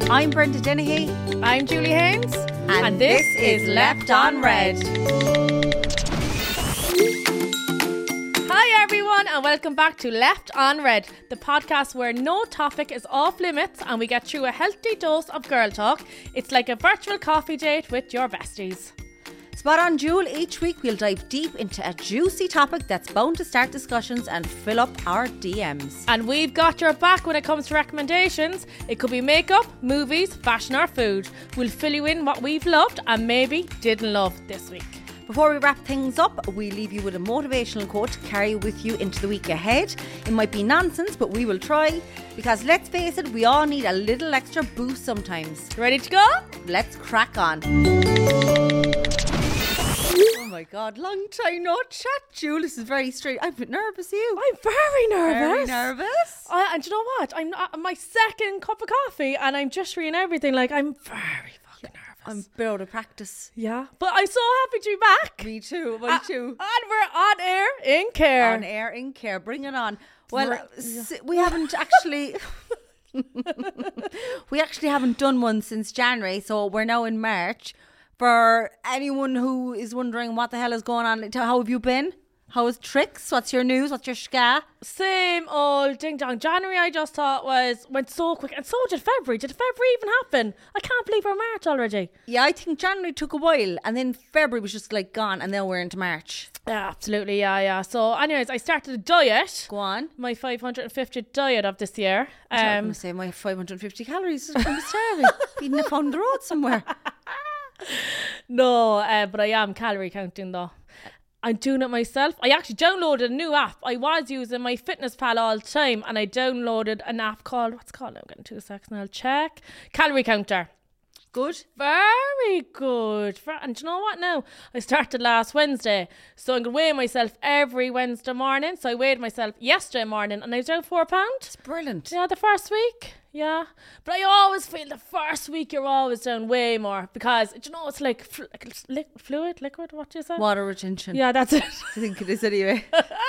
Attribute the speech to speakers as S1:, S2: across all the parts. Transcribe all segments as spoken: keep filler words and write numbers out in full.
S1: I'm Brenda Dennehy.
S2: I'm Julie Haynes.
S1: And,
S2: and this,
S1: this is Left on Red.
S2: Hi everyone and welcome back to Left on Red, the podcast where no topic is off limits and we get through a healthy dose of girl talk. It's like a virtual coffee date with your besties.
S1: Spot on, Jewel. Each week we'll dive deep into a juicy topic that's bound to start discussions and fill up our D Ms.
S2: And we've got your back when it comes to recommendations. It could be makeup, movies, fashion or food. We'll fill you in what we've loved and maybe didn't love this week.
S1: Before we wrap things up, we leave you with a motivational quote to carry with you into the week ahead. It might be nonsense, but we will try. Because let's face it, we all need a little extra boost sometimes.
S2: Ready to go?
S1: Let's crack on. Oh my God, long time no chat, Jewel. This is very straight. I'm a bit nervous, you.
S2: I'm very nervous.
S1: Very nervous.
S2: I, and do you know what? I'm not, my second cup of coffee and I'm just reading everything. Like, I'm very fucking nervous.
S1: I'm a bit out of practice.
S2: Yeah. But I'm so happy to be back.
S1: Me too, me
S2: uh,
S1: too.
S2: And we're on air in care.
S1: On air in care. Bring it on. Well,
S2: We're,
S1: s- we haven't actually... we actually haven't done one since January, so we're now in March. For anyone who is wondering what the hell is going on, how have you been? How is tricks? What's your news? What's your ska?
S2: Same old ding dong. January I just thought was went so quick, and so did February. Did February even happen? I can't believe we're March already.
S1: Yeah, I think January took a while, and then February was just like gone, and now we're into March.
S2: Yeah, absolutely. Yeah, yeah. So, anyways, I started a diet.
S1: Go on.
S2: My five hundred fiftieth diet of this year.
S1: I'm going
S2: Um,
S1: to say my five hundred fifty calories. I'm starving. Eating it on the road somewhere.
S2: no, uh, but I am calorie counting though. I'm doing it myself. I actually downloaded a new app. I was using my Fitness Pal all the time, and I downloaded an app called, what's it called? I'm getting two seconds and I'll check. Calorie Counter.
S1: Good.
S2: Very good. And do you know what now? I started last Wednesday. So I'm going to weigh myself every Wednesday morning. So I weighed myself yesterday morning and I was down four pounds.
S1: It's brilliant.
S2: Yeah, the first week. Yeah. But I always feel the first week you're always down way more because, do you know, it's like, fl- like li- fluid, liquid, what do you say?
S1: Water retention.
S2: Yeah, that's it.
S1: I think it is anyway.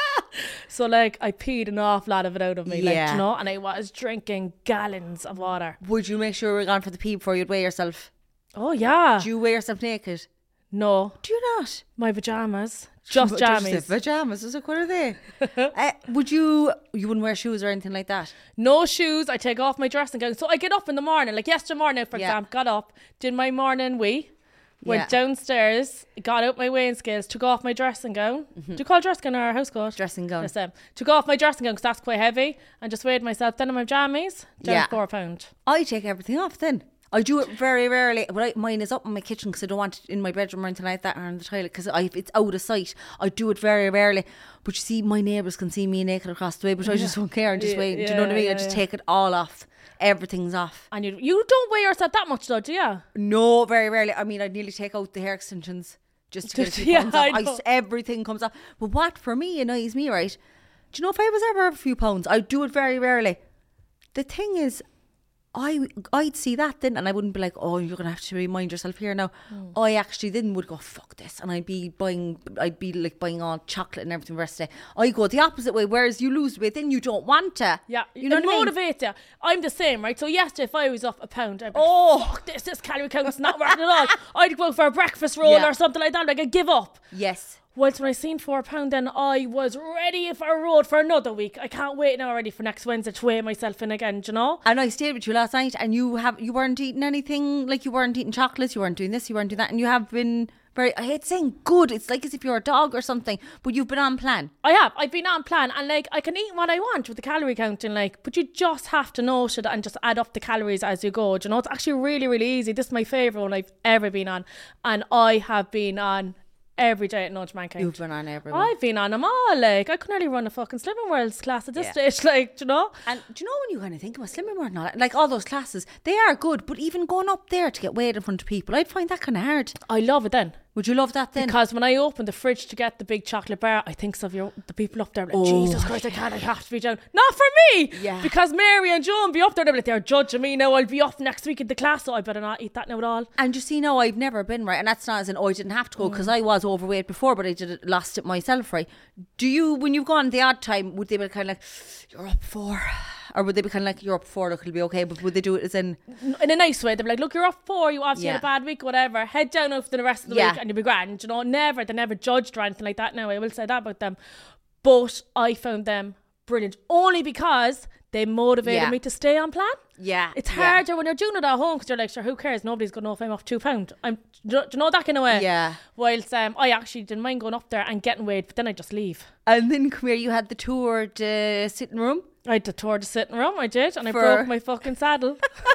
S2: So like I peed an awful lot of it out of me, like,
S1: Yeah.
S2: do you know, and I was drinking gallons of water.
S1: Would you make sure we're gone for the pee before you'd weigh yourself?
S2: Oh yeah.
S1: Do you weigh yourself naked?
S2: No.
S1: Do you not?
S2: My pajamas. Just
S1: But
S2: jammies.
S1: just the pajamas. Is it, what are they? uh, would you, you wouldn't wear shoes or anything like that?
S2: No shoes. I take off my dressing gown. So I get up in the morning, like yesterday morning, for
S1: Yeah.
S2: example, got up, did my morning wee, went
S1: Yeah.
S2: downstairs, got out my weighing scales, took off my dressing gown. Do you call dressing gown or house coat?
S1: Dressing gown.
S2: Yes, um, took off my dressing gown because that's quite heavy and just weighed myself. Then in my jammies, down
S1: Yeah.
S2: four pound.
S1: I take everything off then. I do it very rarely. But I, mine is up in my kitchen because I don't want it in my bedroom or anything like that or in the toilet because it's out of sight. I do it very rarely. But you see, my neighbours can see me naked across the way, but I just don't care and just
S2: Yeah,
S1: wait. Do you
S2: yeah,
S1: know what I mean?
S2: yeah,
S1: I just
S2: yeah.
S1: take it all off. Everything's off.
S2: And you you don't weigh yourself that much though, do you?
S1: No, very rarely. I mean, I'd nearly take out the hair extensions just to get a few
S2: Yeah,
S1: pounds off.
S2: I
S1: I
S2: know.
S1: s- everything comes off. But what for me annoys me, right? Do you know if I was ever a few pounds, I'd do it very rarely. The thing is, I, I'd see that then and I wouldn't be like, oh, you're going to have to remind yourself here now.
S2: Mm.
S1: I actually then would go, fuck this. And I'd be buying, I'd be like buying all chocolate and everything the rest of the day. I go the opposite way, whereas you lose weight, then you don't want to.
S2: Yeah,
S1: You know
S2: it
S1: what I mean?
S2: motivates you. I'm the same, right? So yesterday, if I was up a pound, I'd be
S1: Oh.
S2: like, fuck this, this calorie count's not working at all. I'd go for a breakfast roll
S1: Yeah.
S2: or something like that. Like, I'd give up.
S1: Yes.
S2: Whilst when I seen four pound, then I was ready for a road for another week. I can't wait now already for next Wednesday to weigh myself in again, do you know?
S1: And I stayed with you last night and you have you weren't eating anything, like you weren't eating chocolates, you weren't doing this, you weren't doing that, and you have been very, I hate saying good, it's like as if you're a dog or something, but you've been on plan.
S2: I have. I've been on plan and like I can eat what I want with the calorie counting, like, but you just have to note it and just add up the calories as you go. Do you know, it's actually really, really easy. This is my favourite one I've ever been on. And I have been on every day at Nudge Mankind.
S1: You've been on everyone.
S2: I've been on them all. Like, I could nearly run a fucking Slimming Worlds class at this
S1: Yeah.
S2: stage, like, do you know?
S1: And do you know when you kind of think about Slimming World and all that, like all those classes, they are good, but even going up there to get weighed in front of people, I'd find that kind of hard.
S2: I love it then.
S1: Would you love that then?
S2: Because when I open the fridge to get the big chocolate bar, I think of your the people up there like,
S1: Oh.
S2: Jesus Christ, I can't, I have to be down. Not for me!
S1: Yeah.
S2: Because Mary and Joan be up there, they're like, they're judging me now, I'll be off next week in the class, so I better not eat that now at all.
S1: And you see, no, I've never been, right, and that's not as in, oh, I didn't have to go, because I was overweight before, but I did it, lost it myself, right? Do you, when you've gone the odd time, would they be kind of like, you're up for, Or would they be kind of like, you're up four, look, it'll be okay, but would they do it as in...
S2: In a nice way. They'd be like, look, you're up four, you obviously
S1: Yeah.
S2: had a bad week, whatever. Head down over the rest of the
S1: Yeah.
S2: week and you'll be grand. You know, never, they never judged or anything like that now. I will say that about them. But I found them brilliant. Only because they motivated
S1: Yeah.
S2: me to stay on plan.
S1: Yeah.
S2: It's
S1: yeah.
S2: harder when you're doing it at home because you're like, sure, who cares? Nobody's going to know if I'm off two pound. I'm, do you know that kind of way?
S1: Yeah.
S2: Whilst um, I actually didn't mind going up there and getting weighed, but then I just leave.
S1: And then come here, you had the toured uh, sitting room.
S2: I had to tour the sitting room, I did, and
S1: For-
S2: I broke my fucking saddle.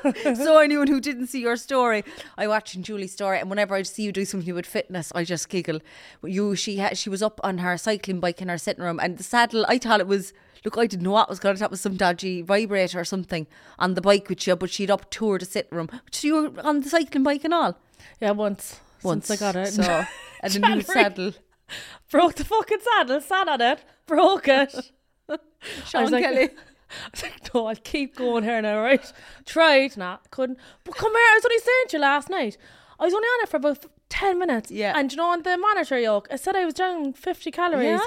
S1: So anyone who didn't see your story, I watched Julie's story, and whenever I see you do something with fitness, I just giggle. You, she had, she was up on her cycling bike in her sitting room, and the saddle, I thought it was, look, I didn't know what was going on. I thought it was some dodgy vibrator or something on the bike with you, but she'd up toured the sitting room. So you were on the cycling bike and all?
S2: Yeah, once.
S1: Once.
S2: Since I got it.
S1: So, and a new saddle.
S2: Broke the fucking saddle, sat on it, broke it.
S1: Sean
S2: was like-
S1: Kelly.
S2: I was like, no, I'll keep going here now, right? Tried, nah, couldn't. But come here, I was only saying to you last night. I was only on it for about ten minutes.
S1: Yeah.
S2: And you know, on the monitor yoke, I said I was down fifty calories.
S1: Yeah?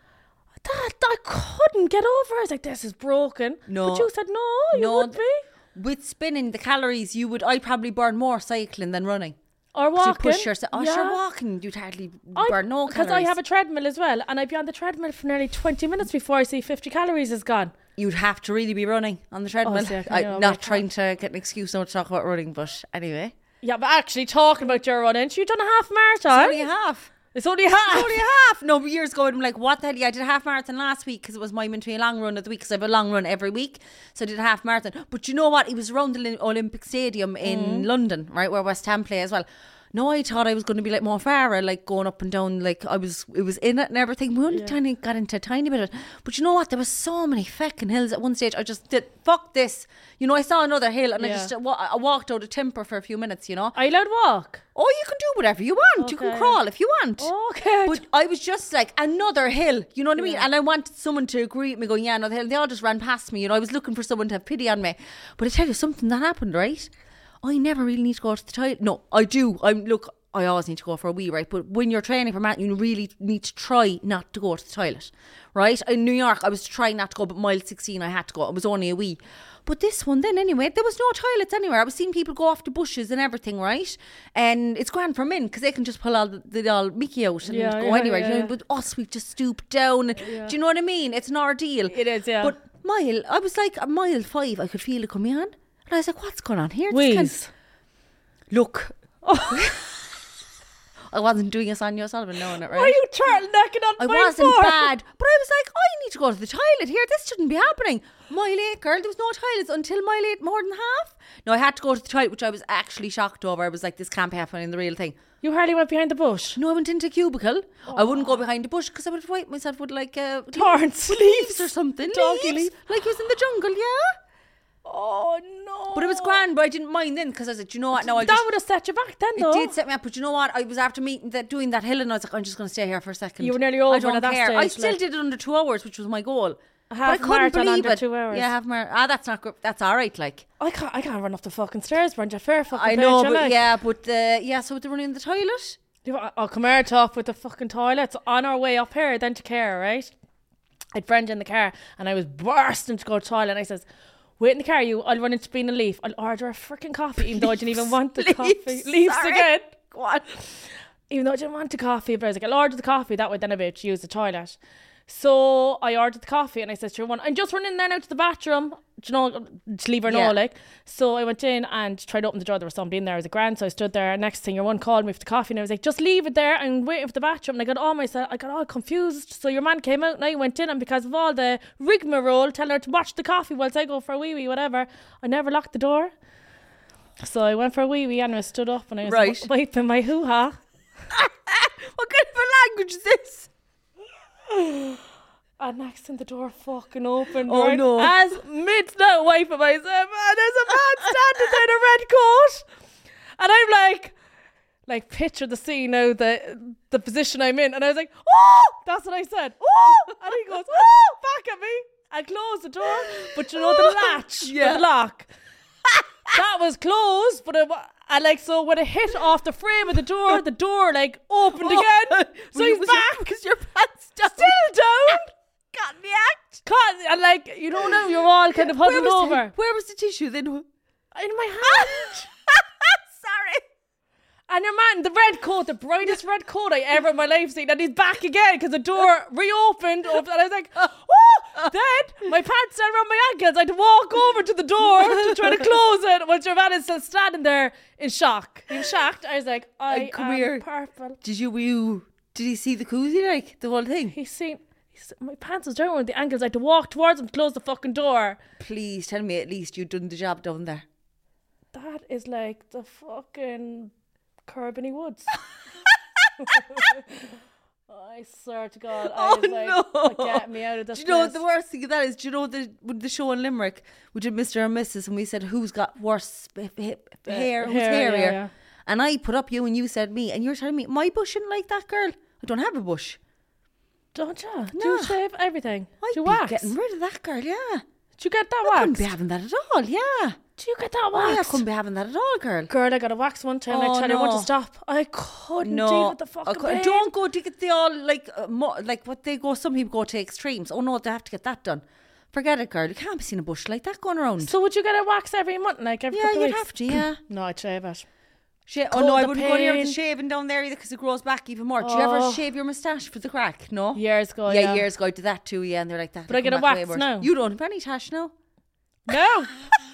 S2: That, I couldn't get over. I was like, this is broken.
S1: No.
S2: But you said, no, you
S1: No,
S2: would be.
S1: With spinning the calories, you would, I'd probably burn more cycling than running.
S2: Or
S1: To
S2: walking.
S1: push yourself. Oh,
S2: Yeah.
S1: sure, walking, you'd hardly
S2: I-
S1: burn no
S2: Because
S1: calories.
S2: I have a treadmill as well, and I'd be on the treadmill for nearly twenty minutes before I see fifty calories is gone.
S1: You'd have to really be running on the treadmill.
S2: Oh, see, I can-
S1: I'm
S2: yeah,
S1: not
S2: I
S1: trying to get an excuse not to talk about running, but anyway.
S2: Yeah, but actually talking about your running, you've done a half marathon.
S1: It's only a half.
S2: It's only half.
S1: It's only a half. No, but years ago, I'm like, what the hell? Yeah, I did a half marathon last week because it was my meant to be a long run of the week because I have a long run every week. So I did a half marathon. But you know what? It was around the Lin- Olympic Stadium in
S2: Mm.
S1: London, right, where West Ham play as well. No, I thought I was going to be like Mo Farah, like going up and down, like I was, it was in it and everything. We only
S2: Yeah.
S1: tiny got into a tiny bit of it. But you know what? There was so many feckin' hills at one stage. I just did, fuck this. You know, I saw another hill and I
S2: Yeah.
S1: just, uh, wa- I walked out of timber for a few minutes, you know.
S2: Are you allowed to walk?
S1: Oh, you can do whatever you want. You can
S2: Okay.
S1: crawl if you want.
S2: Okay.
S1: But I was just like, another hill, you know what I mean? And I wanted someone to agree with me going, yeah, another hill. They all just ran past me, you know. I was looking for someone to have pity on me. But I tell you something that happened, right? I never really need to go to the toilet. No, I do. I'm look, I always need to go for a wee, right? But when you're training for marathon, you really need to try not to go to the toilet, right? In New York, I was trying not to go, but mile sixteen, I had to go. It was only a wee. But this one then, anyway, there was no toilets anywhere. I was seeing people go off the bushes and everything, right? And it's grand for men because they can just pull all the, the all Mickey out and
S2: Yeah,
S1: go
S2: yeah,
S1: anywhere.
S2: yeah,
S1: you know?
S2: yeah.
S1: But us, we just stoop down. And,
S2: Yeah.
S1: do you know what I mean? It's an ordeal.
S2: It is, yeah.
S1: But mile, I was like, a mile five, I could feel it coming on. And I was like, what's going on here? This kind-
S2: Wheeze.
S1: Look. I wasn't doing a Sonia O'Sullivan knowing it, right?
S2: Why are you turtlenecking on
S1: I
S2: mile
S1: wasn't
S2: four?
S1: bad, but I was like, I need to go to the toilet here. This shouldn't be happening. Mile eight, girl, there was no toilets until mile eight, more than half. No, I had to go to the toilet, which I was actually shocked over. I was like, this can't be happening, the real thing.
S2: You hardly went behind the bush.
S1: No, I went into a cubicle. I wouldn't go behind the bush because I would have wiped myself with like uh,
S2: Thorns,
S1: leaves,
S2: leaves.
S1: or something.
S2: Doggy
S1: leaves.
S2: leaf.
S1: Like it was in the jungle, yeah.
S2: Oh, no.
S1: But it was grand, but I didn't mind then because I said, you know what, now I
S2: That
S1: just...
S2: would have set you back then,
S1: It
S2: though.
S1: did set me up, but you know what? I was after meeting that, doing that hill, and I was like, I'm just going to stay here for a second.
S2: You were nearly
S1: I
S2: over
S1: don't
S2: at that
S1: care. I
S2: stage,
S1: still
S2: like-
S1: did it under two hours, which was my goal.
S2: A
S1: But
S2: half
S1: I couldn't
S2: marathon
S1: believe
S2: under
S1: it.
S2: two hours.
S1: Yeah, half mar- Ah, that's not good. That's all right. Like
S2: I can't, I can't run up the fucking stairs, Brent. You're fair fucking
S1: I know,
S2: bitch,
S1: but
S2: innit?
S1: yeah, but uh, yeah. So they're running in the toilet.
S2: You- I'll come here top with the fucking toilets on our way up here, then to care, right? I had a friend in the car, and I was bursting to go to the toilet, and I says, wait in the car, you, I'll run into Bean and Leaf. I'll order a freaking coffee, even though I didn't even want the
S1: Leaves,
S2: coffee. Leaves
S1: sorry.
S2: again.
S1: Go on.
S2: Even though I didn't want the coffee, but I was like, I'll order the coffee, that way then I'll be able to use the toilet. So I ordered the coffee, and I said to her, one, I'm just running there now to the bathroom, do you know, to leave her
S1: Yeah.
S2: know, like. So I went in and tried to open the door. There was somebody in there. I was a grand, so I stood there. Next thing, your one called me for the coffee, and I was like, just leave it there and waiting for the bathroom. And I got all myself, I got all confused. So your man came out, and I went in, and because of all the rigmarole, telling her to watch the coffee whilst I go for a wee wee, whatever, I never locked the door. So I went for a wee wee, and I stood up, and I was
S1: Right.
S2: w- wiping my hoo ha.
S1: What kind of a language is this?
S2: And next thing the door fucking opened.
S1: Oh,
S2: right?
S1: no.
S2: As mid's now wiping myself, and there's a man standing there in a red coat. And I'm like, like picture the scene now, the the position I'm in. And I was like, oh, that's what I said. Oh, and he goes, oh, back at me. And closed the door. But you know the latch,
S1: Yeah.
S2: the lock. That was closed, but it, wa- and like so when it hit off the frame of the door, the door like opened again. So
S1: Well,
S2: he's
S1: was your-
S2: back.
S1: because your pants down.
S2: Still down.
S1: Got in the act.
S2: Caught, and like, you don't know, you're all kind of huddled
S1: where was
S2: over.
S1: The, where was the tissue then?
S2: In my hand.
S1: Sorry.
S2: And your man, the red coat, the brightest red coat I ever in my life seen, and he's back again because the door reopened. Up, and I was like, oh! Then my pants down around my ankles. I had to walk over to the door to try to close it while your man is still standing there in shock. He was shocked. I was like, I
S1: Uh, come
S2: am
S1: here.
S2: purple.
S1: Did you, were you, did he see the koozie, like, the whole thing?
S2: He's seen, he's, my pants was down around the ankles. I had to walk towards him to close the fucking door.
S1: Please tell me at least you'd done the job down there.
S2: That is like the fucking Kerbiny Woods. I swear to God, I
S1: Oh,
S2: was like,
S1: no.
S2: "Oh, get me out of this
S1: Do you know
S2: place."
S1: the worst thing of that is? Do you know the with the show in Limerick we did Mister and Missus and we said who's got worse b- b- b- hair, who's
S2: hair, yeah,
S1: hairier,
S2: yeah.
S1: and I put up you and you said me, and you're telling me my bush isn't like that, girl. I don't have a bush.
S2: Don't you? Do
S1: No.
S2: you shave everything?
S1: I'd
S2: Do you
S1: be
S2: wax?
S1: getting rid of that, girl. Yeah,
S2: Do you get that
S1: I couldn't
S2: wax?
S1: be having that at all. Yeah,
S2: Do you get that
S1: oh, I
S2: wax?
S1: couldn't be having that at all, girl.
S2: Girl, I got a wax one time.
S1: Oh,
S2: I tried to want
S1: no.
S2: to stop. I couldn't
S1: No,
S2: deal with the
S1: I
S2: fucking
S1: cou-
S2: pain.
S1: don't go to get the all like uh, mo- like what they go. Some people go to extremes. Oh no, they have to get that done. Forget it, girl. You can't be seeing a bush like that going around.
S2: So would you get a wax every month, like every
S1: yeah,
S2: couple of
S1: you'd
S2: weeks?
S1: have to. Yeah.
S2: No, I'd shave it.
S1: Sha- oh
S2: Cold
S1: no, I
S2: the
S1: wouldn't go near the
S2: pain.
S1: shaving down there either because it grows back even more. Do you ever
S2: Oh.
S1: shave your moustache for the crack? No.
S2: Years ago,
S1: yeah,
S2: yeah.
S1: years ago I did that too. Yeah, and they're like that.
S2: But
S1: they
S2: I get
S1: come
S2: a
S1: back way
S2: wax
S1: worse.
S2: now.
S1: You don't have any tash now.
S2: No,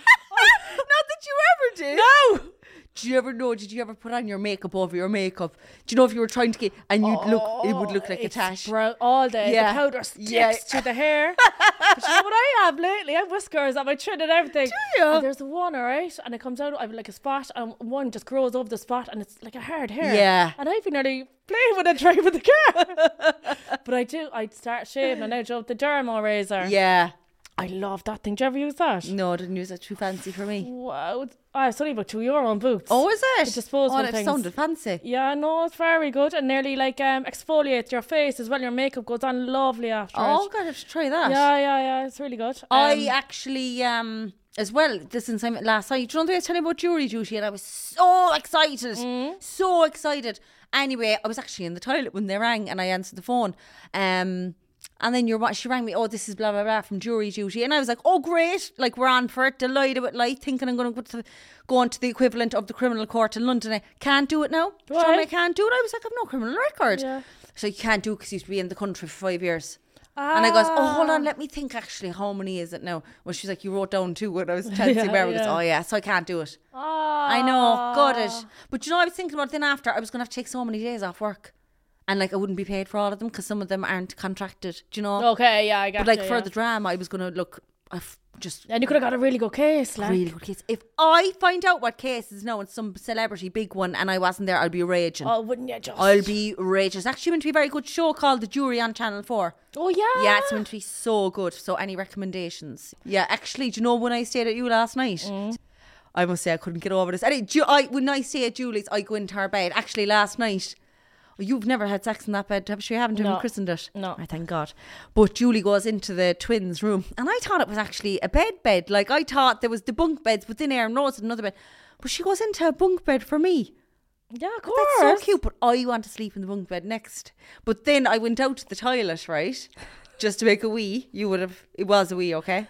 S1: Not that you ever did.
S2: no.
S1: Do you ever know? Did you ever put on your makeup over your makeup? Do you know if you were trying to get and you'd look, it would look like a
S2: It's
S1: tash.
S2: brown all day.
S1: Yeah.
S2: The powder sticks
S1: Yeah.
S2: to the hair. But you know what I have lately? I have whiskers on my chin and everything.
S1: Do you?
S2: And there's one, alright, and it comes out. I have like a spot, and one just grows over the spot, and it's like a hard hair.
S1: Yeah.
S2: And I've been nearly playing with it, trying with the car. But I do. I'd start shaving, and I drove the dermo razor.
S1: Yeah.
S2: I love that thing. Do you ever use that?
S1: No, I didn't use that. Too fancy for me.
S2: Wow. Oh, it's only about two euro on Boots.
S1: Oh, is it?
S2: The disposable
S1: oh, that
S2: things.
S1: sounded fancy.
S2: Yeah, no, it's very good, and nearly like um exfoliates your face as well. Your makeup goes on lovely after
S1: Oh,
S2: it.
S1: God, I have to try that.
S2: Yeah, yeah, yeah. It's really good.
S1: I
S2: Um,
S1: actually, um, as well, this since I'm last night, do you know the way I was telling you about jury duty, and I was so excited,
S2: Mm.
S1: so excited. Anyway, I was actually in the toilet when they rang, and I answered the phone. Um, and then your she rang me. Oh, this is blah blah blah from jury duty, and I was like, oh great, like we're on for it, delighted with life, thinking I'm going to go to go on to the equivalent of the criminal court in London. I can't do it now. Do you know
S2: Why?
S1: I can't do it. I was like, I've no criminal record.
S2: Yeah.
S1: So you can't do it because you used to be in the country for five years. And I goes, oh, hold on, let me think actually, how many is it now? Well, she's like, you wrote down two when I was Chelsea
S2: Yeah,
S1: Mary. Goes,
S2: yeah.
S1: oh, yeah, so I can't do it.
S2: Ah.
S1: I know, got it. But you know, I was thinking about it then after, I was going to have to take so many days off work. And like, I wouldn't be paid for all of them because some of them aren't contracted, do you know?
S2: Okay, yeah, I got
S1: But like,
S2: you,
S1: for
S2: yeah.
S1: the drama, I was going to look, I've just
S2: And you could have got a really good case, like.
S1: really good case. If I find out what case is now and some celebrity big one and I wasn't there, I'll be raging.
S2: Oh, wouldn't you just?
S1: I'll be raging. It's actually meant to be a very good show called The Jury on Channel four.
S2: Oh, yeah.
S1: Yeah, it's meant to be so good. So any recommendations? Yeah, actually, do you know when I stayed at you last night?
S2: Mm.
S1: I must say I couldn't get over this. Anyway, Ju- I, when I stay at Julie's, I go into her bed. Actually, last night, you've never had sex in that bed, have you? You haven't even
S2: No.
S1: christened it?
S2: No.
S1: I thank God. But Julie goes into the twins' room, and I thought it was actually a bed bed. Like, I thought there was the bunk beds within Aaron Rose and another bed. But she goes into a bunk bed for me.
S2: Yeah, of course.
S1: That's so cute, but I want to sleep in the bunk bed next. But then I went out to the toilet, right, just to make a wee. You would have, it was a wee, okay?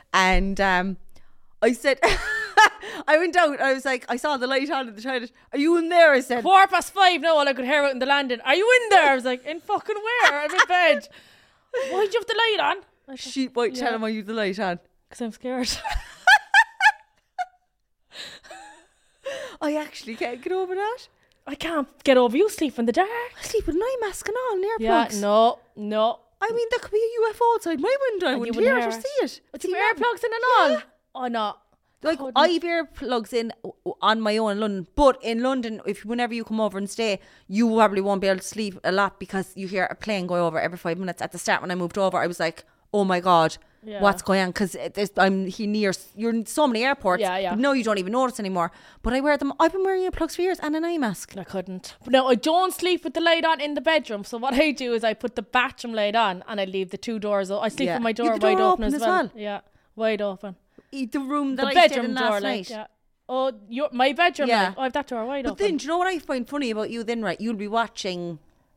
S1: And um, I said, I went out, I was like, I saw the light on in the toilet. Are you in there? I said,
S2: Quarter past five now, all I could hear out in the landing. Are you in there? I was like, in fucking where? I'm in bed. Why'd you have the light on? I said,
S1: she might
S2: Yeah.
S1: tell him I you the light on.
S2: because I'm scared.
S1: I actually can't get over that.
S2: I can't get over you sleep in the dark.
S1: I sleep with an eye mask and all, and
S2: Yeah,
S1: earplugs.
S2: no, no.
S1: I mean, there could be a U F O outside my window. I
S2: And you
S1: wouldn't
S2: wouldn't
S1: hear it or
S2: hear it.
S1: see it.
S2: But
S1: See
S2: you
S1: that?
S2: earplugs in and all. Oh, no.
S1: Like,
S2: Couldn't.
S1: I've earplugs in uh, on my own in London, but in London, if whenever you come over and stay, you probably won't be able to sleep a lot because you hear a plane go over every five minutes. At the start, when I moved over, I was like, "Oh my god,
S2: Yeah.
S1: what's going on?" Because I'm he near you're in so many airports.
S2: Yeah, yeah.
S1: But no, you don't even notice anymore. But I wear them. I've been wearing earplugs for years and an eye mask.
S2: I couldn't. But no, I don't sleep with the light on in the bedroom. So what I do is I put the bathroom light on and I leave the two doors open. I sleep
S1: Yeah.
S2: with my
S1: You
S2: door
S1: have the
S2: wide
S1: door
S2: open,
S1: open
S2: as
S1: as
S2: well.
S1: well?
S2: Yeah, wide open.
S1: Eat the room that
S2: The
S1: I stayed
S2: bedroom
S1: in
S2: door,
S1: last
S2: like,
S1: night.
S2: yeah. Oh, your my bedroom
S1: Yeah.
S2: light. Oh, I have that door wide
S1: But
S2: open.
S1: then, do you know what I find funny about you? Then, right, you'll be watching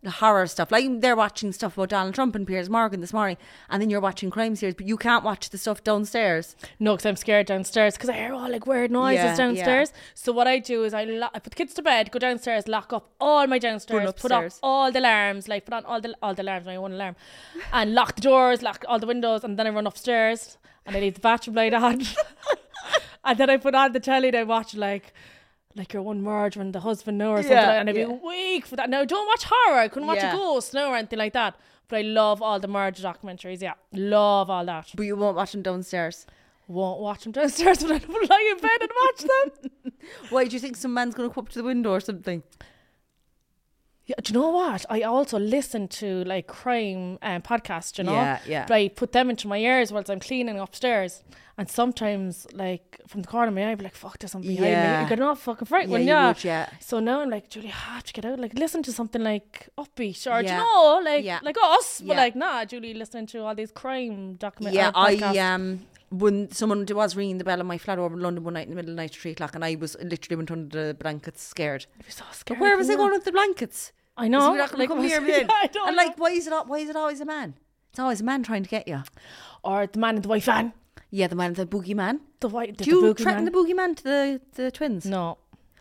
S1: the horror stuff. Like they're watching stuff about Donald Trump and Piers Morgan this morning, and then you're watching crime series, but you can't watch the stuff downstairs.
S2: No, because I'm scared downstairs because I hear all like weird noises
S1: Yeah,
S2: downstairs. So what I do is I, lo- I put the kids to bed, go downstairs, lock up all my downstairs, put up
S1: upstairs.
S2: all the alarms, like put on all the all the alarms, my one alarm, and lock the doors, lock all the windows, and then I run upstairs and I leave the bathroom light on, and then I put on the telly and I watch like. Like your one murder and the husband know or something
S1: Yeah,
S2: like, and I'd
S1: yeah.
S2: be weak for that. Now don't watch horror, I couldn't watch
S1: Yeah.
S2: a ghost no or anything like that, but I love all the murder documentaries. Yeah, love all that.
S1: But you won't watch them downstairs.
S2: Won't watch them downstairs, but I don't lie in bed and watch them.
S1: Why do you think some man's going to come up to the window or something?
S2: Yeah, do you know what? I also listen to like crime um, podcasts, you know?
S1: Yeah, yeah.
S2: But I put them into my ears whilst I'm cleaning upstairs. And sometimes, like, from the corner of my eye, I'd be like, fuck, there's something behind me.
S1: Yeah.
S2: You get enough fucking fright
S1: Yeah,
S2: when
S1: you
S2: yeah.
S1: would, yeah.
S2: So now I'm like, Julie, I have to get out. Like, listen to something like upbeat or, do
S1: Yeah.
S2: you know, like,
S1: Yeah.
S2: like us. But
S1: Yeah.
S2: like, nah, Julie, listening to all these crime documentaries.
S1: Yeah, I um when someone was ringing the bell on my flat over in London one night in the middle of the night at three o'clock, and I was literally went under the blankets scared.
S2: I'd be so scared.
S1: Where was I
S2: yeah.
S1: going with the blankets?
S2: I
S1: Is
S2: know.
S1: he not going to come
S2: was-
S1: here then?
S2: Yeah, I don't
S1: And
S2: know.
S1: like, why is it? al- Why is it always a man? It's always a man trying to get you.
S2: Or the man in the white van.
S1: Yeah, the man, the boogeyman.
S2: The white, the,
S1: Do you
S2: the
S1: threaten
S2: boogeyman.
S1: the boogeyman to the the twins?
S2: No.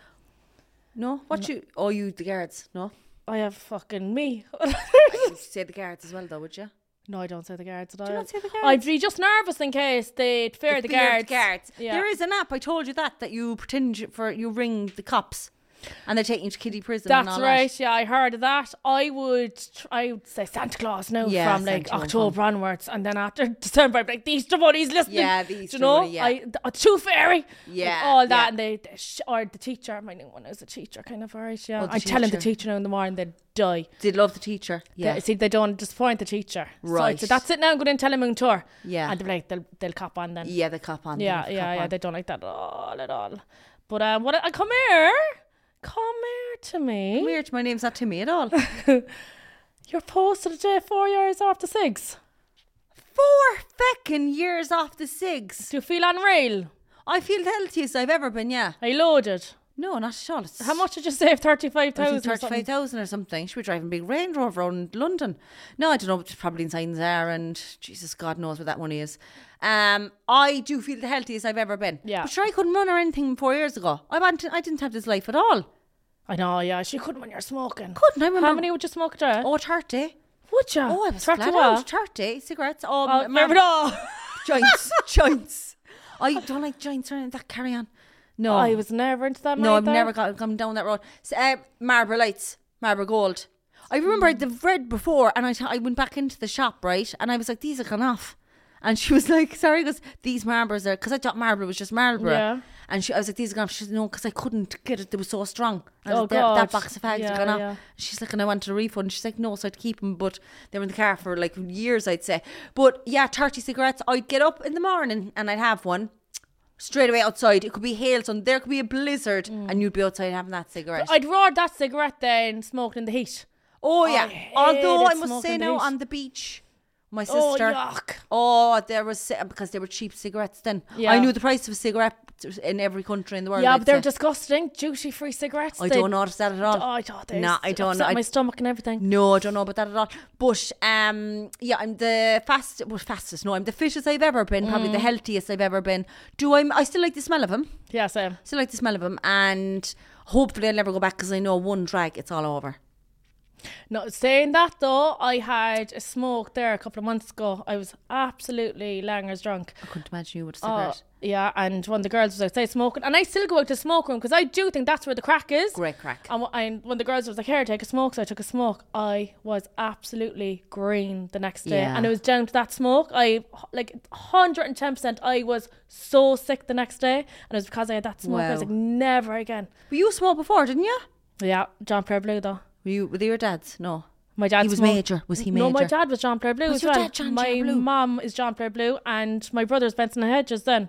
S1: No. What you? Oh, you the guards? No.
S2: I have fucking me.
S1: You'd say the guards as well, though, would you?
S2: No, I don't say the guards at all.
S1: Do you not say the guards?
S2: I'd be just nervous in case they'd fear the,
S1: fear
S2: guards.
S1: of the guards.
S2: Yeah.
S1: There is an app. I told you that that you pretend you- for you ring the cops, and they're taking you to kiddie prison. and
S2: That's
S1: all
S2: right.
S1: That.
S2: Yeah, I heard of that. I would, tr- I would say Santa Claus now
S1: Yeah,
S2: from like
S1: Santa
S2: October onwards, and then after December, I'd be like the Easter Bunny's listening.
S1: Yeah, the
S2: Do
S1: Easter
S2: you know,
S1: Bunny, yeah.
S2: I the, uh, Tooth Fairy.
S1: Yeah,
S2: like all that,
S1: yeah.
S2: and they, they sh- or the teacher. My new one is a teacher, kind of alright. Yeah,
S1: Oh, the
S2: I'm telling the
S1: teacher.
S2: teacher now in the morning they'd die.
S1: Did love the teacher.
S2: Yeah.
S1: Yeah.
S2: See, they don't disappoint the teacher.
S1: Right.
S2: So, so that's it now. I'm going to tell him on tour.
S1: Yeah.
S2: And they'll be like, they'll, they'll cop on then.
S1: Yeah, the cop on.
S2: Yeah,
S1: the
S2: yeah,
S1: cop
S2: yeah.
S1: on.
S2: They don't like that at all, at all. But um, what? I come here, come here to me.
S1: Weird. My name's not Timmy at all.
S2: You're posted a day four years off the SIGs.
S1: Four feckin' years off the SIGs.
S2: Do you feel unreal?
S1: I feel the healthiest I've ever been. Yeah.
S2: Are you loaded?
S1: No, not at all. It's
S2: How much did you save? Thirty-five thousand.
S1: thirty-five thousand or something. Should be driving a big Range Rover around London. No, I don't know. It's probably in signs there, and Jesus, God knows where that money is. Um, I do feel the healthiest I've ever been.
S2: Yeah.
S1: But sure, I couldn't run or anything four years ago. I want. I didn't have this life at all.
S2: I know. Yeah, she couldn't when you're smoking.
S1: Couldn't I remember?
S2: How many would you smoke a day?
S1: Oh, thirty.
S2: Would you?
S1: Oh, I was
S2: thirty
S1: flat
S2: what?
S1: out. thirty cigarettes. Oh,
S2: Oh,
S1: m-
S2: never
S1: mar-
S2: know.
S1: joints, joints. I don't like joints or anything. That carry on. No,
S2: I was never into that.
S1: no, I've
S2: either.
S1: never got gone down that road. So, uh, Marlboro Lights, Marlboro Gold. I remember I'd have read before, and I, t- I went back into the shop, right, and I was like, these have gone off. And she was like, sorry, because these Marlboros are, because I thought Marlboro was just Marlboro.
S2: Yeah.
S1: And she, I was like, these are gone off. She said, no, because I couldn't get it. They were so strong. And I
S2: Oh,
S1: was like, that, that
S2: God.
S1: box of fags
S2: Yeah,
S1: had gone off.
S2: yeah.
S1: She's like, and I wanted a refund. She's like, no, so I'd keep them, but they were in the car for like years, I'd say. But yeah, thirty cigarettes. I'd get up in the morning and I'd have one straight away outside. It could be hail, sun, there could be a blizzard,
S2: Mm.
S1: and you'd be outside having that cigarette.
S2: I'd roared that cigarette then, smoked in the heat.
S1: oh yeah.
S2: I
S1: Although I
S2: hated
S1: must say
S2: smoking
S1: now
S2: these.
S1: on the beach, my
S2: Oh,
S1: sister.
S2: yuck.
S1: Oh, there was ci- because they were cheap cigarettes then.
S2: Yeah.
S1: I knew the price of a cigarette in every country in the world.
S2: Yeah,
S1: I'd
S2: but they're
S1: say.
S2: disgusting. Duty-free cigarettes.
S1: I
S2: They-
S1: don't notice that at all.
S2: Oh, I thought they
S1: No, I don't know.
S2: upset
S1: I-
S2: my stomach and everything.
S1: No, I don't know about that at all. But um, yeah, I'm the fast, well, fastest. No, I'm the fittest I've ever been. Probably
S2: Mm.
S1: the healthiest I've ever been. Do I? I still like the smell of them.
S2: Yeah, same.
S1: Still like the smell of them, and hopefully I'll never go back because I know one drag, it's all over.
S2: No, saying that though, I had a smoke there a couple of months ago. I was absolutely langers drunk.
S1: I couldn't imagine you with a
S2: Oh,
S1: cigarette.
S2: yeah, and one of the girls was outside smoking, and I still go out to the smoke room because I do think that's where the crack is.
S1: Great crack.
S2: And, wh- and when the girls was like, "Here, take a smoke," so I took a smoke. I was absolutely green the next day,
S1: Yeah.
S2: and it was down to that smoke. I like one hundred and ten percent. I was so sick the next day, and it was because I had that smoke. I was
S1: Wow.
S2: like, never again.
S1: But you smoked before, didn't you?
S2: Yeah, John Player Blue though.
S1: Were you with your dad's? No.
S2: My dad
S1: He was
S2: smoked-
S1: major. Was he
S2: No, my
S1: major?
S2: dad was John Player Blue
S1: Was
S2: as
S1: your
S2: well.
S1: dad John
S2: my
S1: Player Blue?
S2: mum is John Player Blue, and my brother's Benson and Hedges. Then,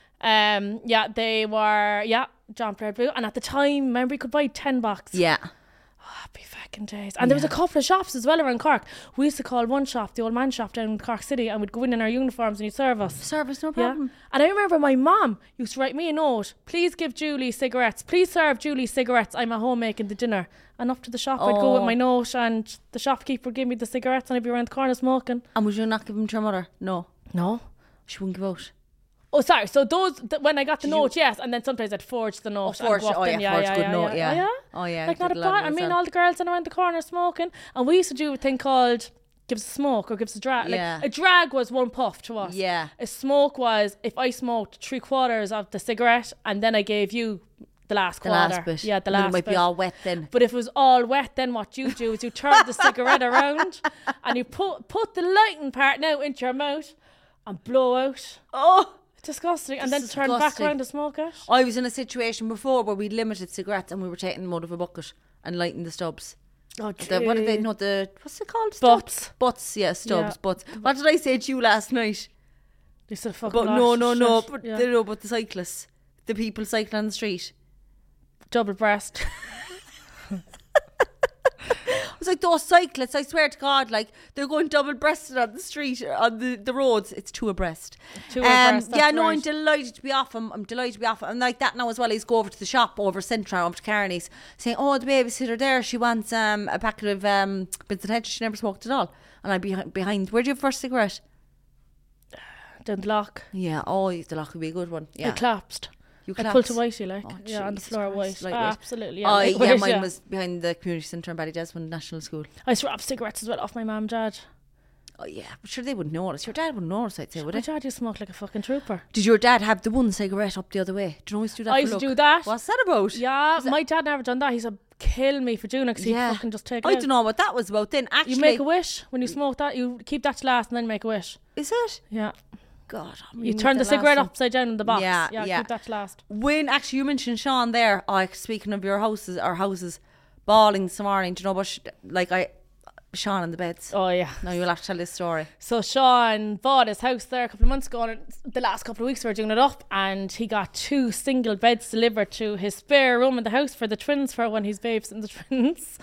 S2: um, yeah, they were yeah John Player Blue, and at the time, remember you could buy ten box.
S1: Yeah.
S2: Happy fucking days. And there was a
S1: Yeah.
S2: couple of shops as well around Cork. We used to call one shop the old man shop down in Cork City, and we'd go in in our uniforms and he'd serve us.
S1: Service, no
S2: Yeah.
S1: problem.
S2: And I remember my mum used to write me a note. Please give Julie cigarettes. Please serve Julie cigarettes. I'm at home making the dinner. And up to the shop I'd go with
S1: Oh.
S2: my note, and the shopkeeper would give me the cigarettes, and I'd be around the corner smoking.
S1: And would you not give them to your mother? No.
S2: No.
S1: She wouldn't give out.
S2: Oh, sorry. So those, th- when I got the
S1: Did
S2: note, yes. And then sometimes I'd forge the note.
S1: Oh, forge.
S2: and go up
S1: Oh,
S2: then.
S1: yeah, forge. Good
S2: yeah,
S1: note,
S2: yeah.
S1: yeah.
S2: Oh,
S1: Oh, yeah.
S2: Like
S1: I
S2: not a
S1: did a lot of
S2: bad. I
S1: it
S2: mean,
S1: as well.
S2: all the girls in around the corner smoking. And we used to do a thing called gives a smoke or gives a drag.
S1: Yeah.
S2: Like a drag was one puff to us.
S1: Yeah.
S2: A smoke was if I smoked three quarters of the cigarette and then I gave you the last
S1: The
S2: quarter.
S1: last bit.
S2: Yeah, the
S1: And then
S2: last
S1: it might
S2: bit.
S1: be all wet then.
S2: But if it was all wet, then what you do is you turn the cigarette around and you put put the lighting part now into your mouth and blow out.
S1: Oh.
S2: Disgusting. And then
S1: Disgusting.
S2: turn back around to smoke it.
S1: I was in a situation before where we limited cigarettes and we were taking them out of a bucket and lighting the stubs.
S2: Oh,
S1: The, what are they? No, the what's it called?
S2: Butts.
S1: Stubs? Butts, yeah, stubs,
S2: Yeah.
S1: butts. What did I say to you last night?
S2: You said fucking
S1: But no,
S2: lash,
S1: no, no,
S2: shit.
S1: but
S2: Yeah.
S1: they know about the cyclists, the people cycling on the street.
S2: Double breast.
S1: It's like those cyclists, I swear to God, like they're going double breasted on the street, on the, the roads. It's two abreast.
S2: Two
S1: Um,
S2: abreast,
S1: yeah,
S2: that's
S1: no, I'm
S2: right.
S1: delighted to be off him. I'm delighted to be off him. And like that now as well, he's go over to the shop over Central, over to Carney's, saying, oh, the babysitter there, she wants um, a packet of um, Vincent Hedges. She never smoked at all. And I'd be behind, behind. Where'd you have first cigarette?
S2: Down the lock.
S1: Yeah, oh, the lock would be a good one.
S2: I
S1: Yeah.
S2: collapsed.
S1: You
S2: I
S1: collapsed.
S2: pulled to whitey, like.
S1: Oh,
S2: yeah, on the
S1: Jesus
S2: floor
S1: Christ,
S2: white.
S1: lightweight.
S2: Absolutely. Yeah,
S1: Oh, yeah,
S2: lightweight,
S1: mine
S2: yeah.
S1: was behind the community centre in Ballydesmond National School.
S2: I used to wrap cigarettes as well off my mum and dad.
S1: Oh, yeah, but sure they wouldn't notice. Your dad wouldn't notice, I'd say, would
S2: My
S1: he?
S2: dad used to smoke like a fucking trooper.
S1: Did your dad have the one cigarette up the other way? Do you always do that?
S2: I
S1: for
S2: used to
S1: luck?
S2: do that.
S1: What's that about?
S2: Yeah, my dad never done that. He said, kill me for doing it because
S1: Yeah.
S2: he'd fucking just take it
S1: I
S2: out.
S1: don't know what that was about then. Actually,
S2: You make a wish when you smoke that. You keep that to last and then make a wish.
S1: is it?
S2: Yeah.
S1: God, I'm
S2: You
S1: gonna
S2: turn
S1: make
S2: the
S1: that
S2: cigarette
S1: last one.
S2: upside down in the box.
S1: Yeah,
S2: Yeah,
S1: yeah.
S2: keep that to last.
S1: When actually you mentioned Sean there, oh, speaking of your houses, our houses, bawling this morning. Do you know what? sh- Like I, Sean in the beds.
S2: Oh, yeah.
S1: Now you'll have to tell this story.
S2: So Sean bought his house there a couple of months ago, and the last couple of weeks we were doing it up, and he got two single beds delivered to his spare room in the house for the twins for when he's babysitting the twins.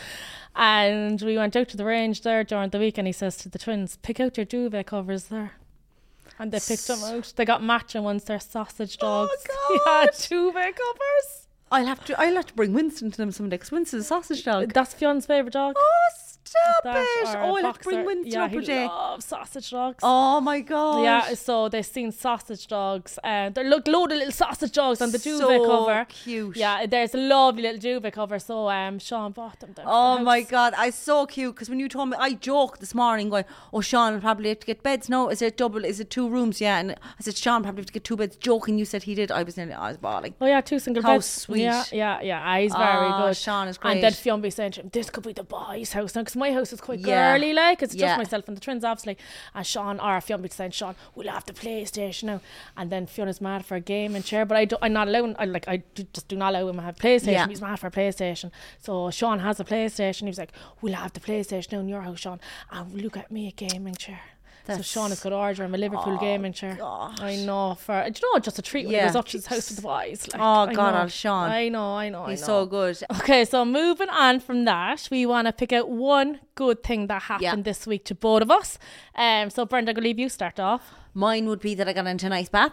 S2: And we went out to the range there during the week, and he says to the twins, pick out your duvet covers there. And they picked them out. They got matching ones. They're sausage dogs.
S1: Oh,
S2: Yeah,
S1: God.
S2: duvet covers.
S1: I'll have to. I'll have to bring Winston to them someday because Winston's a sausage dog.
S2: That's Fion's favourite dog.
S1: Oh, stop
S2: That
S1: it!
S2: or a
S1: Oh, I'll have to bring
S2: boxer.
S1: Winston
S2: yeah,
S1: up
S2: he
S1: a day.
S2: loves sausage dogs.
S1: Oh my God!
S2: Yeah, so they've seen sausage dogs, and they're look load of little sausage dogs on the duvet
S1: so
S2: cover.
S1: cute.
S2: Yeah, there's a lovely little duvet cover. So um, Sean bought them. Down
S1: Oh
S2: the
S1: my
S2: house.
S1: God, I so cute because when you told me, I joked this morning going, "Oh, Sean will probably have to get beds." No, is it double? Is it two rooms? Yeah, and I said Sean probably have to get two beds. Joking, you said he did. I was nearly, I was bawling.
S2: Oh yeah, two single
S1: How
S2: beds.
S1: sweet.
S2: Yeah, yeah, yeah. Ah, he's very
S1: Oh,
S2: good.
S1: Sean is
S2: And then
S1: great.
S2: Fionn be saying to him, "This could be the boys' house now," because my house is quite
S1: Yeah.
S2: girly, like it's just
S1: Yeah.
S2: myself and the twins, obviously. And Sean or Fionn be saying, "Sean, we'll have the PlayStation now." And then Fionn is mad for a gaming chair, but I do, I'm not allowing. I like I do, just do not allow him to have PlayStation.
S1: Yeah.
S2: He's mad for a PlayStation. So Sean has a PlayStation. He was like, "We'll have the PlayStation now in your house, Sean, and we'll look at me a gaming chair." So
S1: That's-
S2: Sean has got to order him a Liverpool
S1: Oh,
S2: gaming chair.
S1: gosh.
S2: I know for do you know just a treat when
S1: Yeah.
S2: he goes up to his house with the boys. Like,
S1: Oh,
S2: I
S1: God,
S2: know.
S1: old Sean.
S2: I know, I know,
S1: He's
S2: I know.
S1: so good.
S2: Okay, so moving on from that, we want to pick out one good thing that happened
S1: Yeah.
S2: this week to both of us. Um, so Brenda, I'm gonna leave you start off.
S1: Mine would be that I got into a nice bath.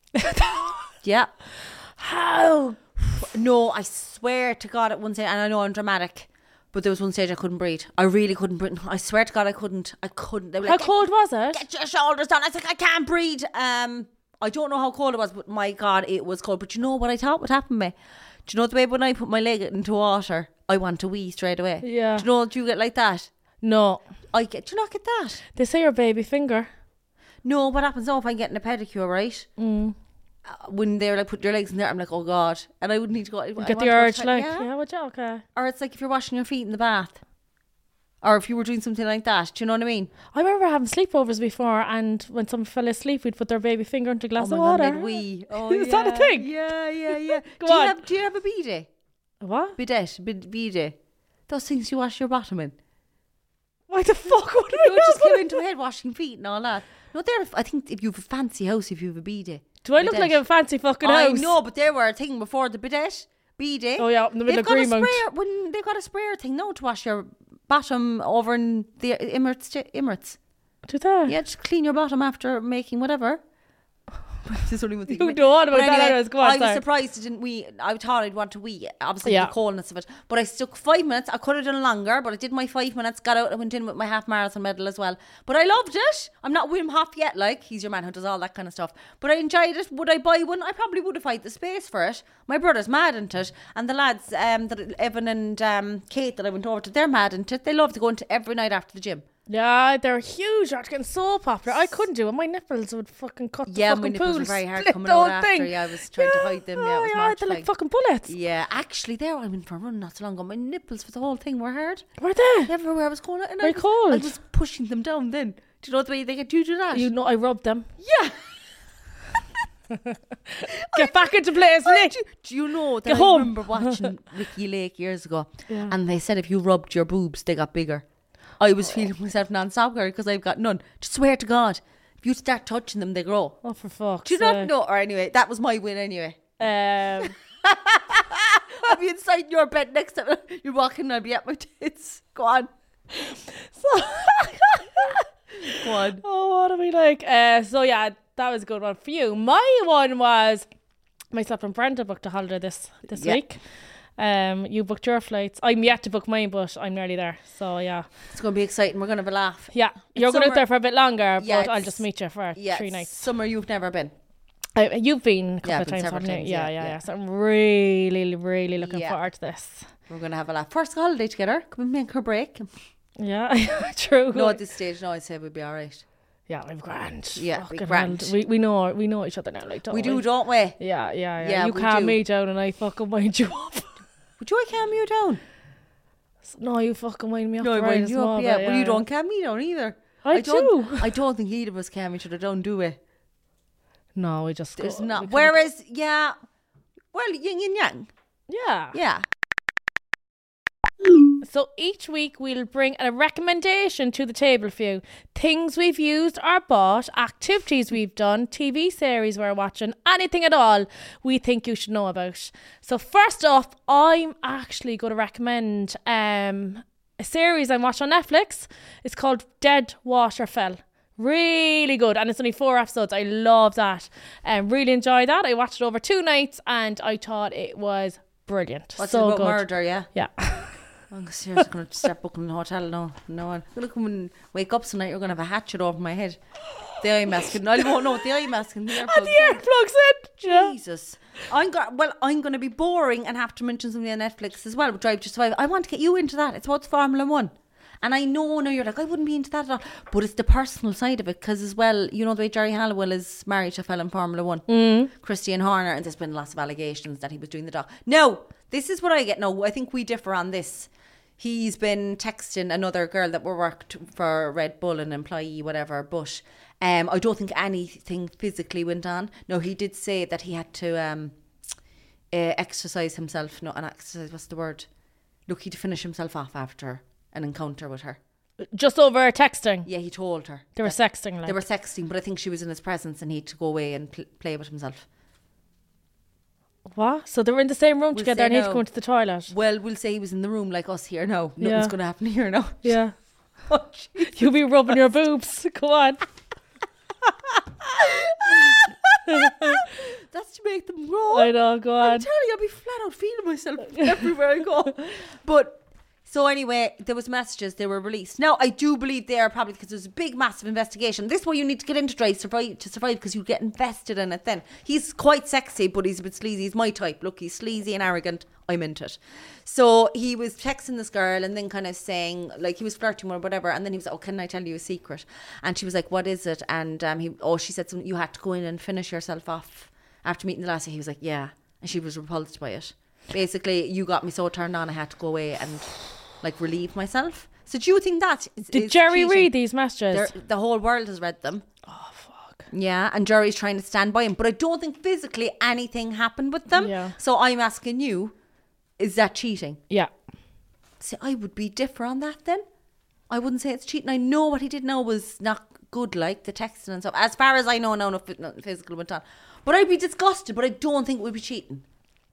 S1: Yeah.
S2: How?
S1: No, I swear to God at one stage, and I know I'm dramatic, but there was one stage I couldn't breathe. I really couldn't breathe. I swear to God I couldn't. I couldn't. They were
S2: How
S1: like,
S2: cold was it?
S1: Get your shoulders down. I was like, I can't breathe. Um, I don't know how cold it was, but my God, it was cold. But you know what I thought would happen to me? Do you know the way when I put my leg into water, I want to wee straight away?
S2: Yeah.
S1: Do you know, do you get like that?
S2: No,
S1: I get, do you not get that?
S2: they say your baby finger.
S1: No, what happens now if I'm getting a pedicure, right?
S2: Mm.
S1: Uh, when they're like, put your legs in there, I'm like, oh God. And I would need to go. I
S2: You
S1: want
S2: get
S1: to
S2: the
S1: go
S2: urge,
S1: to-
S2: like,
S1: yeah.
S2: yeah, would you? Okay.
S1: Or it's like if you're washing your feet in the bath. Or if you were doing something like that. Do you know what I mean?
S2: I remember having sleepovers before, and when someone fell asleep, we'd put their baby finger into a glass
S1: oh
S2: of
S1: my
S2: water.
S1: God, they'd wee. Oh,
S2: Is that a
S1: yeah.
S2: thing?
S1: Yeah, yeah, yeah.
S2: Go
S1: do, you
S2: on.
S1: have, do you have a bidet?
S2: What?
S1: Bidet, bid, bidet. Those things you wash your bottom in.
S2: Why the fuck would
S1: You
S2: we
S1: would just
S2: have
S1: came
S2: it?
S1: into head washing feet and all that. No, they're, I think if you have a fancy house, if you have a bidet.
S2: Do I look
S1: bidet.
S2: like a fancy fucking
S1: I
S2: house?
S1: know, but they were a thing before the bidet. B-Day.
S2: Oh yeah, in the middle
S1: They've
S2: of
S1: got a
S2: Greenmount.
S1: sprayer, when they've got a sprayer thing now to wash your bottom over in the Emirates. Emirates.
S2: Do they?
S1: Yeah, just clean your bottom after making whatever. This is only one thing.
S2: You know what about
S1: But
S2: that?
S1: anyway,
S2: Anyways, go on,
S1: I was
S2: sorry.
S1: surprised it didn't wee. I thought I'd want to wee. Obviously,
S2: Yeah.
S1: the coldness of it. But I stuck five minutes. I could have done longer, but I did my five minutes. Got out and went in with my half marathon medal as well. But I loved it. I'm not Wim Hof yet. Like he's your man who does all that kind of stuff. But I enjoyed it. Would I buy one? I probably would if I had the space for it. My brother's mad into it, and the lads, um, that Evan and um, Kate that I went over to, they're mad into it. They love to go into every night after the gym.
S2: Yeah, they're huge. They're getting so popular. I couldn't do it. My nipples would fucking cut the
S1: Yeah,
S2: fucking
S1: my nipples
S2: pool.
S1: were very hard
S2: Split
S1: coming
S2: the
S1: out
S2: whole
S1: after.
S2: thing.
S1: Yeah, I was trying to hide them. Yeah, it was
S2: yeah, they're like
S1: mortifying.
S2: fucking bullets.
S1: Yeah, actually, there I went for a run not so long ago. My nipples for the whole thing were hard.
S2: Were they?
S1: Everywhere I was going, and I
S2: Very
S1: was,
S2: cold.
S1: I was pushing them down. Then, do you know the way they get you do that?
S2: You know, I rubbed them.
S1: yeah.
S2: Get back into place,
S1: I
S2: Nick.
S1: do, do you know that
S2: Get
S1: I
S2: home.
S1: remember watching Ricky Lake years ago,
S2: Yeah.
S1: and they said if you rubbed your boobs, they got bigger. I was feeling myself non-stop because I've got none. Just swear to God, if you start touching them, they grow.
S2: Oh, for fuck's
S1: Do you not
S2: sake.
S1: know? Or anyway, that was my win anyway.
S2: Um,
S1: I'll be inside your bed next time you're walking. I'll be at my tits. Go on.
S2: so,
S1: Go on.
S2: oh, what are we like? Uh, so yeah, that was a good one for you. My one was myself and Brenda booked a holiday this this
S1: Yeah.
S2: week. Um, you booked your flights. I'm yet to book mine, but I'm nearly there. So yeah,
S1: It's going to be exciting. We're going to have a laugh.
S2: yeah. You're going out
S1: summer-
S2: there for a bit longer,
S1: Yeah,
S2: but I'll
S1: it's-
S2: just meet you for
S1: Yeah,
S2: three
S1: it's
S2: nights.
S1: Summer you've never been.
S2: Uh, you've been a couple
S1: Yeah,
S2: of
S1: I've been
S2: times,
S1: several
S2: haven't you?
S1: times,
S2: Yeah,
S1: yeah,
S2: yeah, yeah,
S1: yeah.
S2: So I'm really, really looking
S1: Yeah.
S2: forward to this.
S1: We're going to have a laugh. First holiday together. Can we make her break?
S2: Yeah, true.
S1: No, at this stage, no, I'd say we'd be all right.
S2: Yeah, I'm grand.
S1: Yeah,
S2: Fucking
S1: be grand.
S2: hell. We we know we know each other now, like don't
S1: We
S2: we?
S1: do, don't we?
S2: Yeah, yeah, yeah.
S1: Yeah,
S2: you
S1: we
S2: calm
S1: do.
S2: me down and I fucking wind you up.
S1: Would you calm you down?
S2: No, you fucking wind me up.
S1: No, I
S2: right
S1: wind
S2: as
S1: you up,
S2: well,
S1: yeah.
S2: but
S1: Well, you don't calm me down either.
S2: I,
S1: don't,
S2: do.
S1: I don't think either of us calm each other down, do we?
S2: No, we just
S1: There's
S2: go, we
S1: not.
S2: kinda
S1: Whereas, yeah, well, yin and yang.
S2: go- yeah.
S1: Yeah.
S2: So each week we'll bring a recommendation to the table for you. Things we've used or bought, activities we've done, T V series we're watching, anything at all we think you should know about. So first off, I'm actually going to recommend um, a series I watched on Netflix. It's called Dead Water Fell. Really good, and it's only four episodes. I love that and really enjoyed that. I watched it over two nights and I thought it was brilliant.
S1: What's
S2: so
S1: it about
S2: good.
S1: murder, yeah?
S2: Yeah.
S1: I'm seriously going to start booking a hotel. No, no. I'm going to come and wake up tonight. You're going to have a hatchet over my head. The eye mask. And I won't know what the eye mask and the earplugs.
S2: And the earplugs in. Yeah.
S1: Jesus. I'm go- well, I'm going to be boring and have to mention something on Netflix as well. Drive to Survive. I want to get you into that. It's about Formula One. And I know now you're like, I wouldn't be into that at all. But it's the personal side of it. Because as well, you know the way Jerry Halliwell is married to a fella in Formula One. Mm. Christian Horner. And there's been lots of allegations that he was doing the doc. No, this is what I get. No, I think we differ on this. He's been texting another girl that worked for Red Bull, an employee, whatever. But um, I don't think anything physically went on. No, he did say that he had to um, uh, exercise himself. No, an exercise, what's the word? Look, he had to finish himself off after an encounter with her.
S2: Just over texting.
S1: Yeah, he told her.
S2: They were
S1: that-
S2: sexting. Like.
S1: They were sexting, but I think she was in his presence and he had to go away and pl- play with himself.
S2: What? So they were in the same room
S1: We'll
S2: together
S1: say
S2: and he'd
S1: no.
S2: go into the toilet.
S1: Well, we'll say he was in the room like us here now. Nothing's
S2: Yeah.
S1: going to happen here now.
S2: Yeah.
S1: Oh, jeez.
S2: You'll be rubbing your boobs. Go on.
S1: That's to make them grow.
S2: I know, go
S1: I'm
S2: on.
S1: telling you, I'll be flat out feeling myself everywhere I go. But so anyway, there was messages, they were released. Now I do believe they are probably because there's a big massive investigation. This is why you need to get into Drive survive to survive because you get invested in it then. He's quite sexy, but he's a bit sleazy. He's my type. Look, he's sleazy and arrogant. I'm into it. So he was texting this girl and then kind of saying, like, he was flirting with her, whatever. And then he was like, oh, can I tell you a secret? And she was like, what is it? And um, he, oh, she said something, you had to go in and finish yourself off after meeting the last day. He was like, yeah. And she was repulsed by it. Basically, you got me so turned on, I had to go away and like relieve myself. So do you think that is,
S2: Did
S1: is
S2: Jerry
S1: cheating?
S2: read these messages?
S1: They're- the whole world has read them.
S2: Oh, fuck.
S1: Yeah, and Jerry's trying to stand by him. But I don't think physically anything happened with them.
S2: Yeah.
S1: So I'm asking you, is that cheating?
S2: Yeah.
S1: See, I would be different on that then. I wouldn't say it's cheating. I know what he did now was not good, like the texting and stuff. As far as I know, no, no, nothing physical went on. But I'd be disgusted, but I don't think it would be cheating.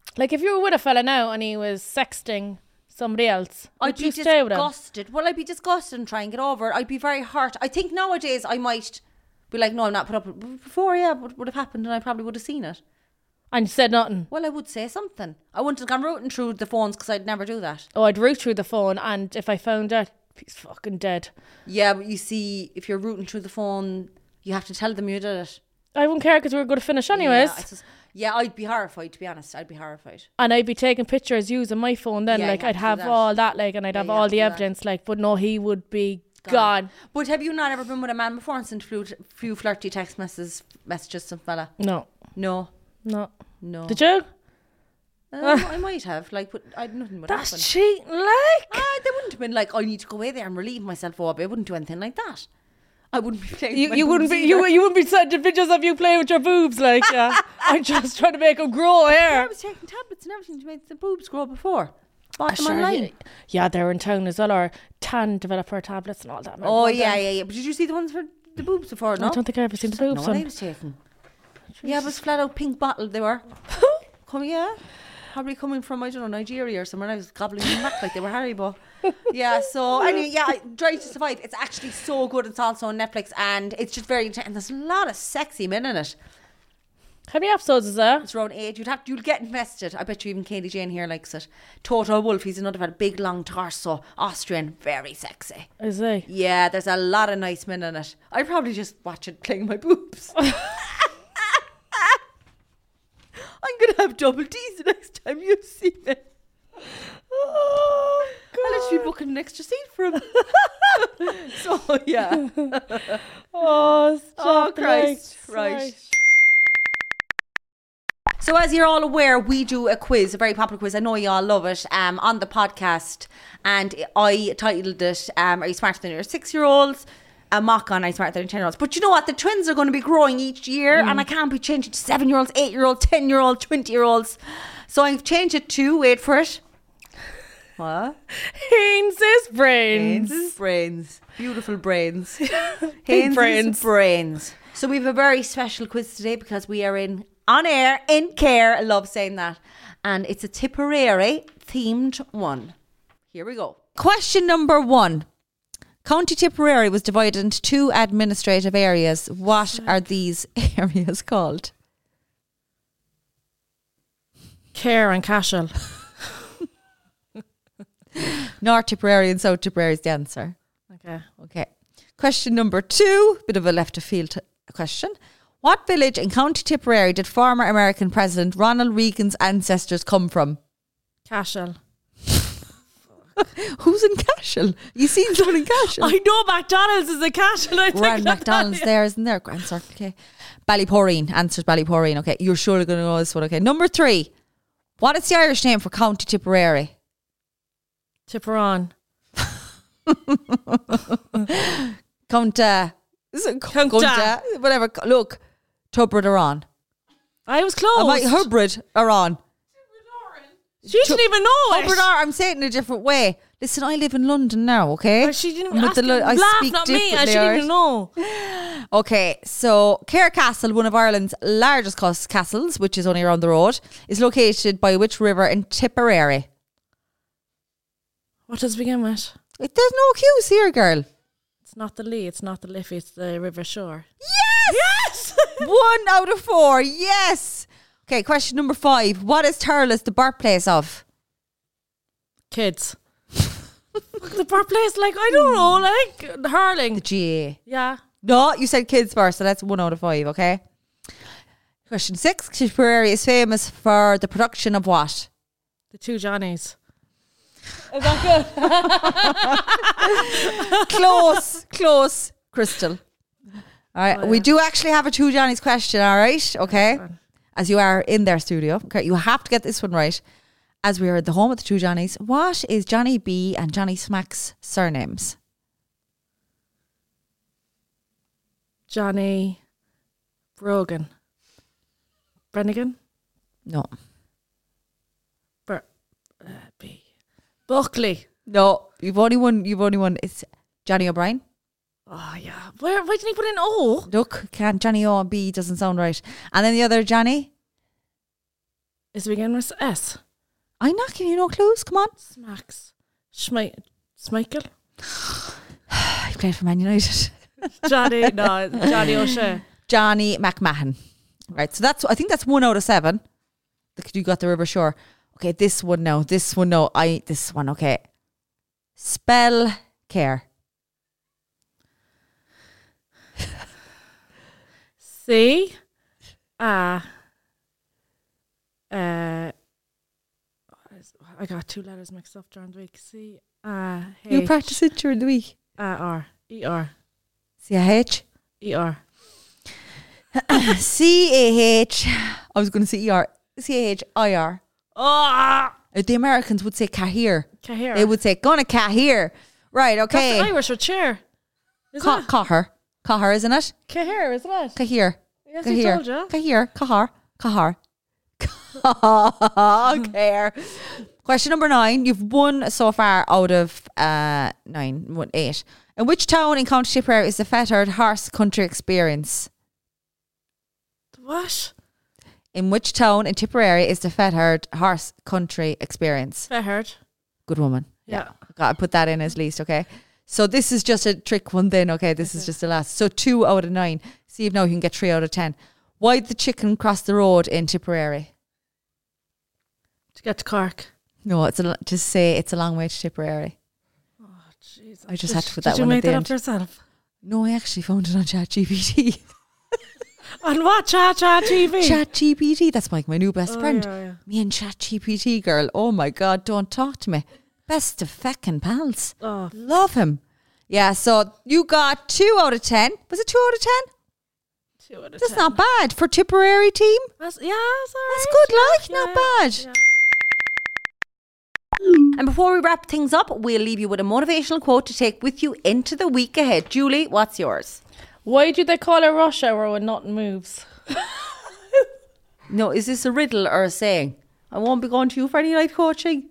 S2: Like if you were with a fella now and he was sexting somebody else,
S1: I'd
S2: would
S1: be
S2: you stay with him?
S1: disgusted. Well, I'd be disgusted and try and get over it. I'd be very hurt. I think nowadays I might be like, no, I'm not put up. Before, yeah, it would have happened and I probably would have seen it.
S2: And said nothing.
S1: Well, I would say something. I wouldn't have gone rooting through the phones because I'd never do that.
S2: Oh, I'd root through the phone, and if I found out, he's fucking dead.
S1: Yeah, but you see, if you're rooting through the phone, you have to tell them you did it.
S2: I wouldn't care because we were going to finish anyways.
S1: Yeah, just, yeah, I'd be horrified, to be honest. I'd be horrified.
S2: And I'd be taking pictures using my phone then.
S1: Yeah,
S2: like,
S1: you have
S2: I'd
S1: to do
S2: have
S1: that.
S2: all that, like, and I'd
S1: Yeah,
S2: have
S1: you
S2: all
S1: have to
S2: the
S1: do that.
S2: evidence, like, but no, he would be
S1: Gone.
S2: gone.
S1: But have you not ever been with a man before and sent a few, few flirty text messages, messages to some fella?
S2: No.
S1: No.
S2: No.
S1: No.
S2: Did you?
S1: Um, I might have, like, but I nothing would
S2: That's
S1: happen.
S2: cheating, like.
S1: Ah, they wouldn't have been like, I need to go away there and relieve myself. Oh, I wouldn't do anything like that. I wouldn't be playing.
S2: You,
S1: with my
S2: you wouldn't
S1: boobs
S2: be you,
S1: either.
S2: you wouldn't be sending pictures of you playing with your boobs like yeah. I'm just trying to make them grow
S1: I
S2: hair.
S1: was taking tablets and everything to make the boobs grow before. Bought them
S2: Sure,
S1: online.
S2: yeah. yeah, they're in town as well, or tan developer tablets and all that.
S1: Oh
S2: Remember
S1: yeah,
S2: them?
S1: yeah, yeah. But did you see the ones for the boobs before? No,
S2: I don't think I've ever seen the
S1: Don't know
S2: boobs
S1: what I
S2: one.
S1: was taking. Yeah, it was flat out pink bottle. They were. Come yeah. Probably coming from, I don't know, Nigeria or somewhere. And I was gobbling them back like they were Haribo. Yeah, so anyway, yeah, Drive to Survive. It's actually so good. It's also on Netflix and it's just very intense. And there's a lot of sexy men in it.
S2: How many episodes is there?
S1: It's around eight. You'd have you'll get invested. I bet you even Katie Jane here likes it. Total Wolf, he's another fella, big long torso, Austrian, very sexy.
S2: Is he?
S1: Yeah, there's a lot of nice men in it. I'd probably just watch it playing my boobs. I'm going to have double D's the next time you see me.
S2: Oh,
S1: I'll let you be booking an extra seat for him. So, yeah.
S2: Oh, stop
S1: Oh, Christ.
S2: like,
S1: Right. So as you're all aware, we do a quiz, a very popular quiz. I know you all love it, um, on the podcast. And I titled it, um, Are You Smarter Than Your Six-Year-Olds? A mock on Are You Smarter Than Your Ten-Year-Olds? But you know what? The twins are going to be growing each year. And I can't be changing to seven-year-olds, eight-year-olds, ten-year-olds, twenty-year-olds. So I've changed it to, wait for it. What?
S2: Haynes' brains.
S1: Haynes' brains. Beautiful brains.
S2: Big
S1: Haynes'
S2: brains.
S1: brains. So we have a very special quiz today because we are in on air, in care. I love saying that. And it's a Tipperary themed one. Here we go. Question number one. County Tipperary was divided into two administrative areas. What are these areas called?
S2: Care and Cashel.
S1: North Tipperary and South Tipperary is the answer.
S2: Okay.
S1: Okay. Question number two, bit of a left of field t- question. What village in County Tipperary did former American President Ronald Reagan's ancestors come from?
S2: Cashel.
S1: Who's in Cashel? You seen someone in Cashel?
S2: I know McDonald's is a Cashel. I
S1: Grand
S2: think like
S1: McDonald's
S2: that.
S1: there, isn't there? Grand Circle K. Ballyporeen. Answers Ballyporeen. Okay, you're surely going to know this one. Okay, number three. What is the Irish name for County Tipperary?
S2: Tipperon.
S1: Counta. Is it
S2: Counta.
S1: Counta? Whatever. Look, Tubbard are on.
S2: I was close.
S1: I might Hubbard are on.
S2: She didn't even know it.
S1: Hubbard are. I'm saying it in a different way. Listen, I live in London now. Okay.
S2: But she didn't
S1: And with
S2: ask
S1: the lo- I
S2: laugh,
S1: speak
S2: not me. I
S1: differently,
S2: she didn't
S1: alright?
S2: even know.
S1: Okay, so Cahir Castle, one of Ireland's largest cos- castles, which is only around the road, is located by which river in Tipperary?
S2: What does it begin with?
S1: It, there's no cues here, girl.
S2: It's not the Lee, it's not the Liffey, it's the River Shore.
S1: Yes! One out of four, yes! Okay, question number five. What is Thurles the birthplace of?
S2: Kids. The birthplace, like, I don't know, like, hurling.
S1: The G A.
S2: Yeah.
S1: No, you said kids first, so that's one out of five, okay? Question six. Tipperary is famous for the production of what?
S2: The two Johnnies. Is that good?
S1: Close, close, Crystal. All right,
S2: Oh, yeah.
S1: we do actually have a two Johnny's question, all right? Okay, as you are in their studio. Okay, you have to get this one right. As we are at the home of the two Johnnies, what is Johnny B and Johnny Smack's surnames?
S2: Johnny Brogan. Brennigan?
S1: No,
S2: Bur- uh, B. Buckley.
S1: no, you've only one. You've only one. It's Johnny O'Brien.
S2: Oh, yeah. Where, why didn't he put in O?
S1: Look, can't Johnny O and B doesn't sound right. And then the other Johnny,
S2: Is it begin with S?
S1: I'm not giving you no clues. Come on.
S2: Smacks. Schmei- Schmeichel.
S1: He played for Man United.
S2: Johnny, no, Johnny O'Shea.
S1: Johnny McMahon. Right, so that's, I think that's one out of seven. You got the River Shore. Okay, this one no. This one no. I this one okay. Spell care.
S2: C. Ah. Uh. I got two letters mixed up during the week. C. A. H.
S1: You practice it during the week.
S2: A. R. E. R.
S1: C A H.
S2: E. R.
S1: C A H. I was going to say E R. C A H I R.
S2: Oh,
S1: The Americans would say Cahir.
S2: Cahir.
S1: They would say, gonna Cahir. Right, okay.
S2: That's the Irish for chair. Is
S1: Ca-
S2: it?
S1: Cahir. Cahir, isn't it?
S2: Cahir, isn't it?
S1: Cahir.
S2: Yes,
S1: Cahir.
S2: I told you.
S1: Cahir. Cahar. Cahar. Cahir. Question number nine. You've won so far out of uh, nine, one, eight. In which town in County Tipperary is the Fettered Horse Country Experience?
S2: What?
S1: In which town in Tipperary is the Fettered Horse Country Experience?
S2: Fettered.
S1: Good woman.
S2: Yeah.
S1: Got to put that in as least, okay? So this is just a trick one then, okay? This is just the last. So two out of nine. See if now you can get three out of ten. Why did the chicken cross the road in Tipperary?
S2: To get to Cork.
S1: No, it's a, just say it's a long way to Tipperary.
S2: Oh, jeez.
S1: I just
S2: did,
S1: had to put
S2: did
S1: that
S2: you
S1: one
S2: make
S1: at the
S2: that
S1: end.
S2: up yourself?
S1: No, I actually found it on ChatGPT.
S2: On what? Chat, chat, T V?
S1: ChatGPT, that's like my new best
S2: Oh,
S1: friend.
S2: yeah, yeah.
S1: Me and ChatGPT, girl. Oh my God, don't talk to me. Best of feckin' pals.
S2: Oh,
S1: Love him. Yeah, so you got two out of ten. Was it two out of ten?
S2: two out of
S1: That's
S2: ten.
S1: not bad for Tipperary team.
S2: That's, yeah, that's all
S1: That's
S2: right.
S1: good, like,
S2: Yeah,
S1: not
S2: yeah,
S1: bad.
S2: yeah.
S1: And before we wrap things up, we'll leave you with a motivational quote to take with you into the week ahead. Julie, what's yours?
S2: Why do they call it rush hour when nothing moves?
S1: No, is this a riddle or a saying? I won't be going to you for any life coaching.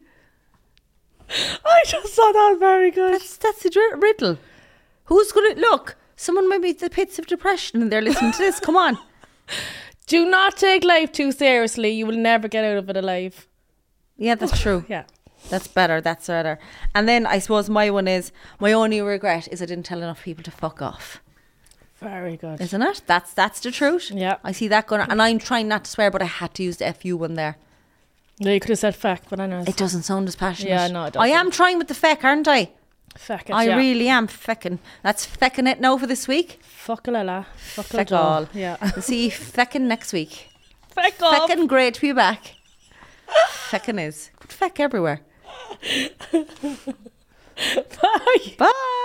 S2: I just thought that was very good.
S1: That's that's a dr- riddle. Who's going to look? Someone might be in the pits of depression and they're listening to this. Come on.
S2: Do not take life too seriously. You will never get out of it alive.
S1: Yeah, that's true.
S2: Yeah.
S1: That's better. That's better. And then I suppose my one is, my only regret is I didn't tell enough people to fuck off.
S2: Very good.
S1: Isn't it? That's that's the truth.
S2: Yeah.
S1: I see that going on. And I'm trying not to swear, but I had to use the F U one there.
S2: Yeah, you could have said feck, but I know.
S1: It doesn't sound as passionate.
S2: Yeah, no, it
S1: I
S2: doesn't.
S1: am trying with the feck, aren't I?
S2: Feck it,
S1: I
S2: yeah.
S1: really am fecking. That's fecking it now for this week.
S2: Fuck a lala. Fuck a
S1: Feck all.
S2: Yeah.
S1: We'll see you fecking next week.
S2: Feck off.
S1: Fecking great to be back. Fecking is. Feck everywhere.
S2: Bye.
S1: Bye.